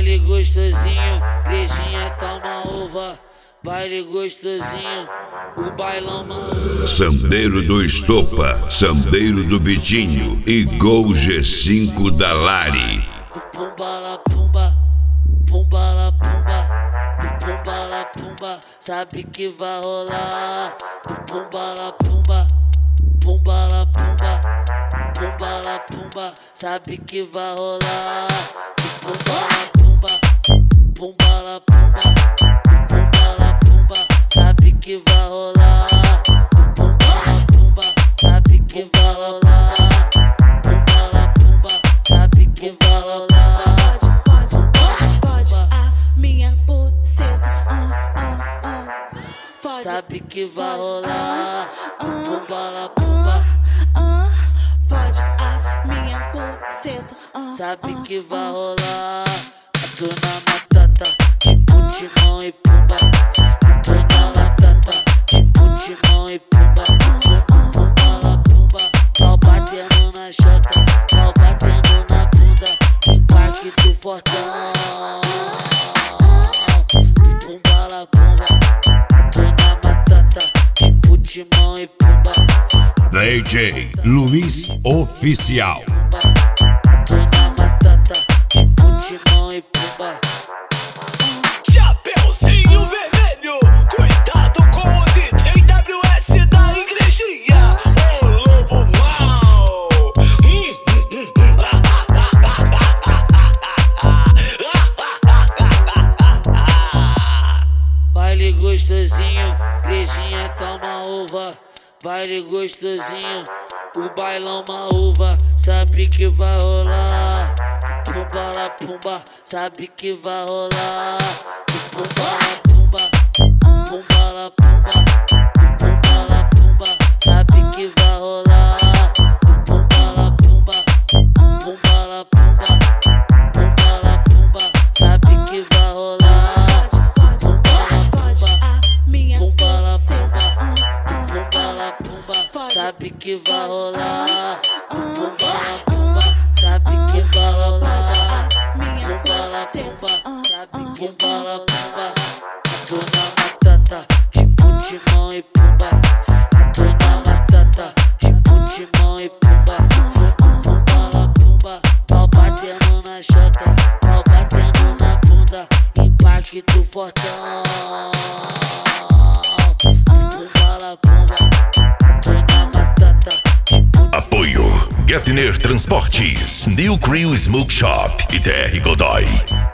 Baile gostosinho, igrejinha toma uva. Baile gostosinho, o bailão mano. Sandeiro do Estopa, Sandeiro do Vitinho e Gol G5 da Lari. Pumbala pumba, pumbala pumba, pumbala pumba, sabe que vai rolar. Pumbala pumba, pumbala pumba, pumbala pumba, sabe que vai rolar. Pumbala pumba, pumbala pumba, pumbala pumba, sabe que vai rolar. Pumbala pumba, sabe que vai rolar. Pumbala pumba, sabe que vai rolar. Pode, a minha buceta, fode. Sabe que vai rolar. Pumbala pumba, Fode a minha buceta, sabe que vai rolar. A dona Matata, tipo Timão e Pumba. A dona Latata, tipo Timão e Pumba. Pumbala pumba, pau batendo na chota, pau batendo na bunda, impacto fortão. Pumbala pumba, a dona Matata, tipo Timão e Pumba. DJ Luiz Oficial. A dona Matata, tipo Timão e Pumba. Chapeuzinho vermelho, cuidado com o DJ WS da igrejinha, o lobo mau. Baile gostosinho, igrejinha toma uva. Baile gostosinho, o bailão uma uva, sabe que vai rolar. Pumbala pumba, sabe que vai rolar. Pumbala pumba, pumbala pumba, pumbala pumba, sabe que vai rolar. Pumbala pumba, pumbala pumba, pumbala pumba, sabe que vai rolar. pode a minha Pumbala buceta, pumba, pumbala pumba, sabe que vai rolar. Pumbala pumba, sabe que vai rolar. minha Pumbala buceta, pumba, sabe que pumbala pumba. A dona Matata, tipo Timão e Pumba. A dona Matata, tipo Timão e Pumba. Pumbala pumba, pau batendo na chota, pau batendo na bunda, impacto fortão. Pumbala pumba, a dona Matata, tipo Apoio Getner Transportes, New Crew Smoke Shop e TR Godoy.